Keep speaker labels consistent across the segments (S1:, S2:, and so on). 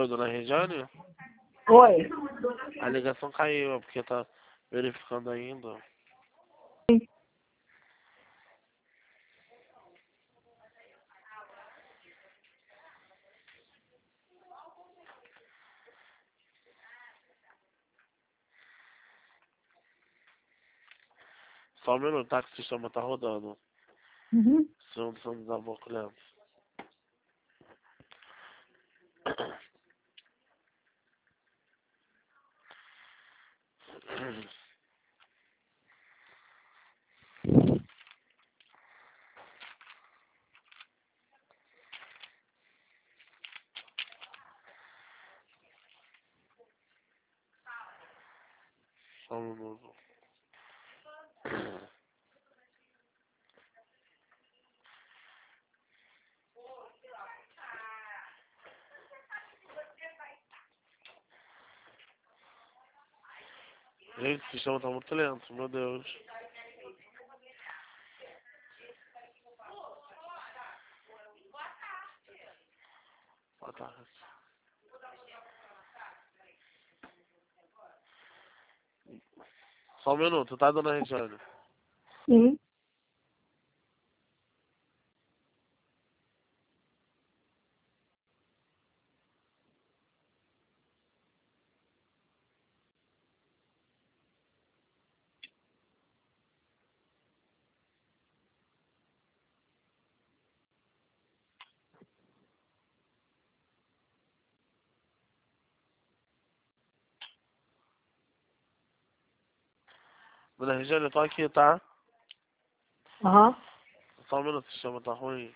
S1: Oi, dona Regiane?
S2: Oi.
S1: A ligação caiu, é porque tá verificando ainda. Só um minuto, tá? Que o sistema tá rodando.
S2: Uhum.
S1: Segundo som desaboculhando. Só um minuto. Gente, o sistema tá muito lento, meu Deus. Boa tarde. Só um minuto, tá, dona Regiane?
S2: Sim.
S1: Dona Regiane, eu tô aqui, tá?
S2: Aham.
S1: Só um minuto, o sistema tá ruim.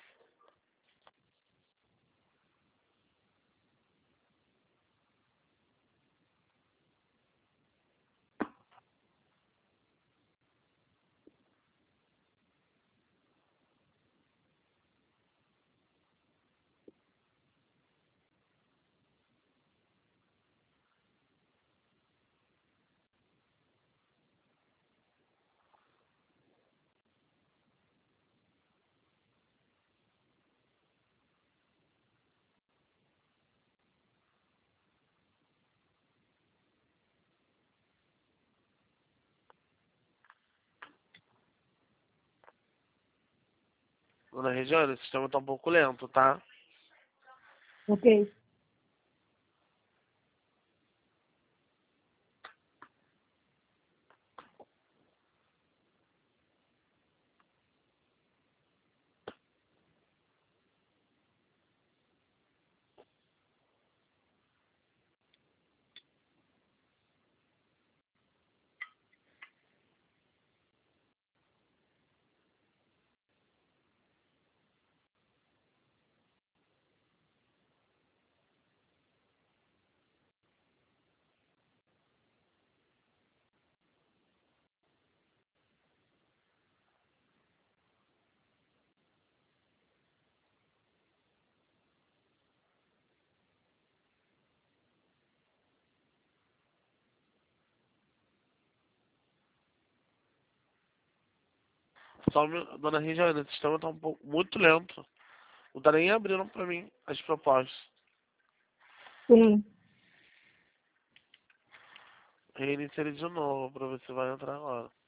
S1: Dona Regiane, o sistema tá um pouco lento, tá?
S2: Ok.
S1: Só um minuto. Dona Regiane, o sistema tá um pouco muito lento. Não tá nem abrindo pra mim as propostas.
S2: Sim.
S1: Reinicie ele de novo pra ver se vai entrar agora.